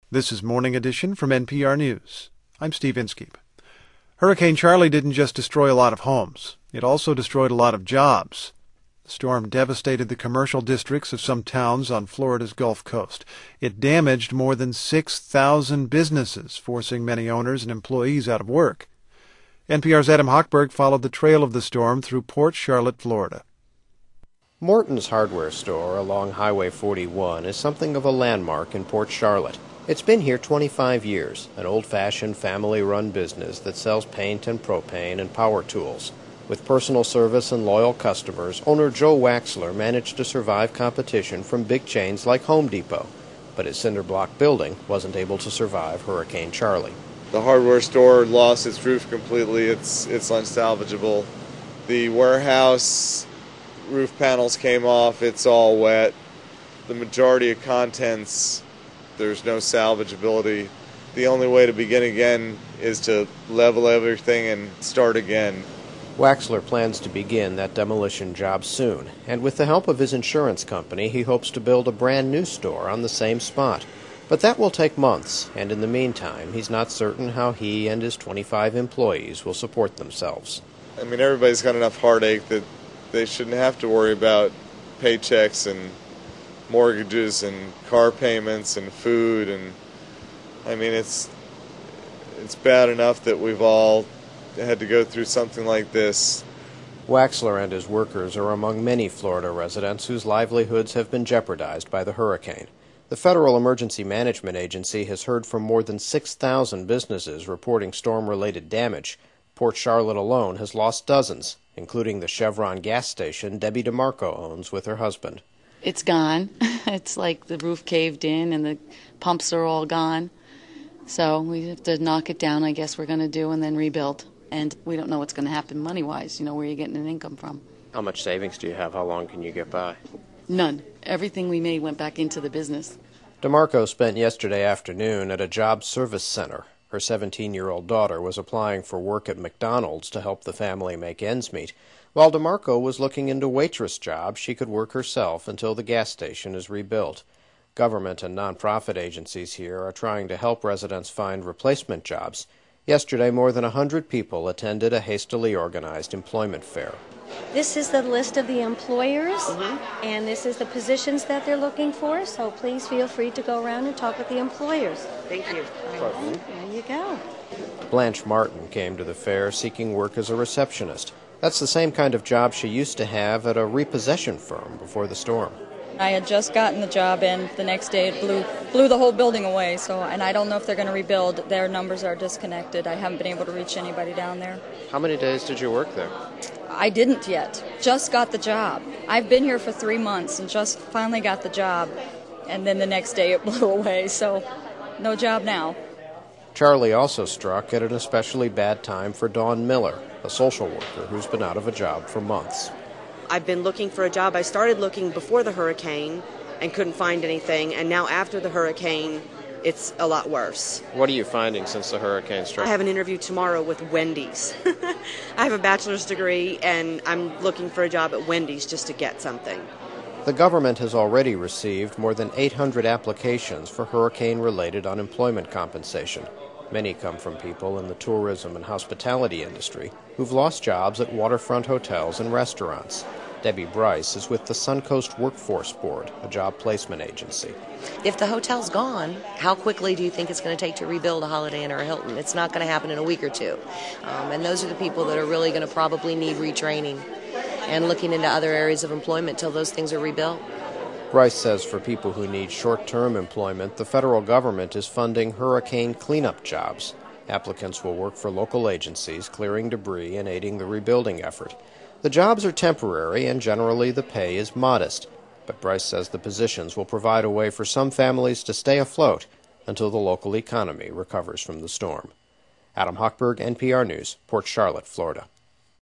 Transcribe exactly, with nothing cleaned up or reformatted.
This is Morning Edition from N P R News. I'm Steve Inskeep. Hurricane Charlie didn't just destroy a lot of homes. It also destroyed a lot of jobs. The storm devastated the commercial districts of some towns on Florida's Gulf Coast. It damaged more than six thousand businesses, forcing many owners and employees out of work. N P R's Adam Hochberg followed the trail of the storm through Port Charlotte, Florida. Morton's hardware store along Highway forty-one is something of a landmark in Port Charlotte. It's been here twenty-five years, an old-fashioned family-run business that sells paint and propane and power tools. With personal service and loyal customers, owner Joe Waxler managed to survive competition from big chains like Home Depot. But his cinder block building wasn't able to survive Hurricane Charlie. The hardware store lost its roof completely. It's, it's unsalvageable. The warehouse roof panels came off. It's all wet. The majority of contents, there's no salvageability. The only way to begin again is to level everything and start again. Waxler plans to begin that demolition job soon, and with the help of his insurance company, he hopes to build a brand new store on the same spot. But that will take months, and in the meantime, he's not certain how he and his twenty-five employees will support themselves. I mean, everybody's got enough heartache that they shouldn't have to worry about paychecks and mortgages and car payments and food. And I mean, it's it's bad enough that we've all had to go through something like this. Waxler and his workers are among many Florida residents whose livelihoods have been jeopardized by the hurricane. The Federal Emergency Management Agency has heard from more than six thousand businesses reporting storm-related damage. Port Charlotte alone has lost dozens, including the Chevron gas station Debbie DeMarco owns with her husband. It's gone. It's like the roof caved in and the pumps are all gone. So we have to knock it down, I guess we're going to do, and then rebuild. And we don't know what's going to happen money-wise, you know, where you're getting an income from. How much savings do you have? How long can you get by? None. Everything we made went back into the business. DeMarco spent yesterday afternoon at a job service center. Her seventeen-year-old daughter was applying for work at McDonald's to help the family make ends meet. While DeMarco was looking into waitress jobs, she could work herself until the gas station is rebuilt. Government and nonprofit agencies here are trying to help residents find replacement jobs. Yesterday, more than one hundred people attended a hastily organized employment fair. This is the list of the employers, Mm-hmm. and this is the positions that they're looking for, so please feel free to go around and talk with the employers. Thank you. All right, there you go. Blanche Martin came to the fair seeking work as a receptionist. That's the same kind of job she used to have at a repossession firm before the storm. I had just gotten the job, and the next day it blew blew the whole building away. So, and I don't know if they're going to rebuild. Their numbers are disconnected. I haven't been able to reach anybody down there. How many days did you work there? I didn't yet. Just got the job. I've been here for three months and just finally got the job. And then the next day it blew away. So, no job now. Charlie also struck at an especially bad time for Dawn Miller, a social worker who's been out of a job for months. I've been looking for a job. I started looking before the hurricane and couldn't find anything, and now after the hurricane, it's a lot worse. What are you finding since the hurricane struck? I have an interview tomorrow with Wendy's. I have a bachelor's degree, and I'm looking for a job at Wendy's just to get something. The government has already received more than eight hundred applications for hurricane-related unemployment compensation. Many come from people in the tourism and hospitality industry who've lost jobs at waterfront hotels and restaurants. Debbie Bryce is with the Suncoast Workforce Board, a job placement agency. If the hotel's gone, how quickly do you think it's going to take to rebuild a Holiday Inn or a Hilton? It's not going to happen in a week or two. Um, and those are the people that are really going to probably need retraining and looking into other areas of employment till those things are rebuilt. Bryce says for people who need short-term employment, the federal government is funding hurricane cleanup jobs. Applicants will work for local agencies, clearing debris and aiding the rebuilding effort. The jobs are temporary and generally the pay is modest, but Bryce says the positions will provide a way for some families to stay afloat until the local economy recovers from the storm. Adam Hochberg, N P R News, Port Charlotte, Florida.